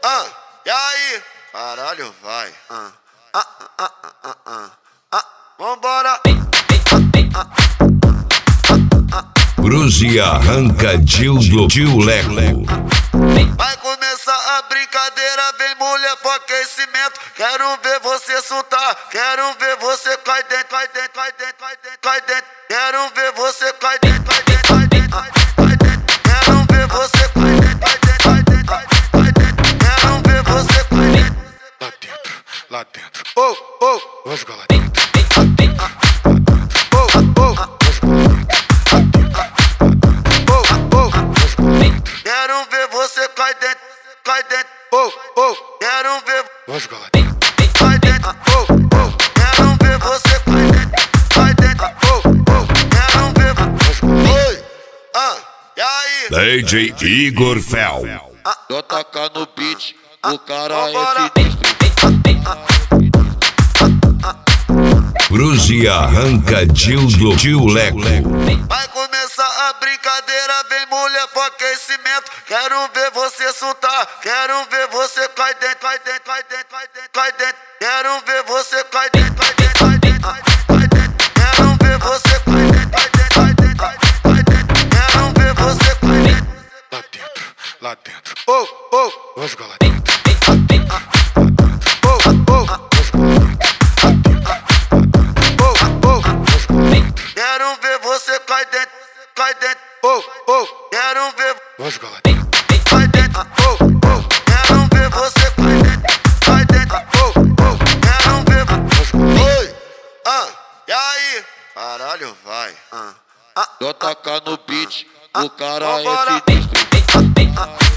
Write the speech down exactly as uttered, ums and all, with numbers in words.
Ah, e aí? Caralho, vai. Ah, ah, ah, ah, ah, ah, ah. Vambora. Bruzi arranca Dildo Tio Leco. Vai começar a brincadeira, vem mulher pro aquecimento. Quero ver você soltar, quero ver você cai dentro, cai dentro, cai dentro, cai dentro, cai dentro. Quero ver você cai dentro, cai dentro, cai dentro, cai dentro. Quero ver você cai dentro, cai dentro, cai dentro, cai dentro. Quero ver você cai dentro. Lá dentro, lá dentro. Oh, oh, Vou jogar lá dentro. oh, oh. Quero ver você cai dentro, cai dentro, oh, oh. Quero ver, Vou jogar lá dentro. cai dentro, oh, oh. Quero ver você cai dentro, cai dentro, oh, oh. Quero ver, oi, ah, e aí? D J Igor Fel. Só tacar no beat, o cara Vambora. é sinistro. Bruzi arranca Dildo Tio Leco. Vai começar a brincadeira, vem mulher pro aquecimento. Quero ver você soltar, quero ver você cai dentro, cai dentro, cai dentro, cai dentro, cai dentro. Quero ver você cai dentro, cai dentro, cai dentro, cai dentro. Quero ver você cai dentro, cai dentro, cai dentro, cai dentro. Quero ver você cai dentro. Lá dentro, lá dentro. Oh, oh, Vou jogar lá dentro. oh, oh. Quero ver você cai dentro, cai dentro, oh, oh. Quero ver, Vou jogar lá dentro. cai dentro, oh, oh. Quero ver você cai dentro, cai dentro, oh, oh. Quero ver, oi, ah, e aí? Caralho, vai. Ah, ah, Só tacar no beat, o cara Vambora. é sinistro.